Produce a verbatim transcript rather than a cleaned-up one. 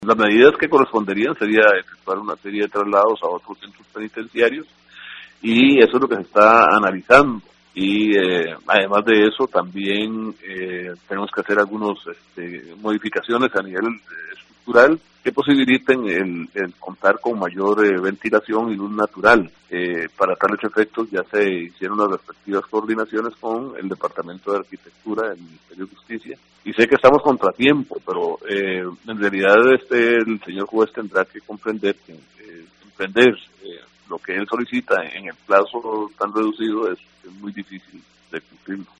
Las medidas que corresponderían sería efectuar una serie de traslados a otros centros penitenciarios y eso es lo que se está analizando. Y eh, además de eso también eh, tenemos que hacer algunas este, modificaciones a nivel eh, estructural que posibiliten el, el contar con mayor eh, ventilación y luz natural. Eh, para tales efectos ya se hicieron las respectivas coordinaciones con el Departamento de Arquitectura del Ministerio de Justicia. Y sé que estamos contratiempo, pero eh, en realidad este el señor juez tendrá que comprender que eh, emprender eh, lo que él solicita en el plazo tan reducido es, es muy difícil de cumplirlo.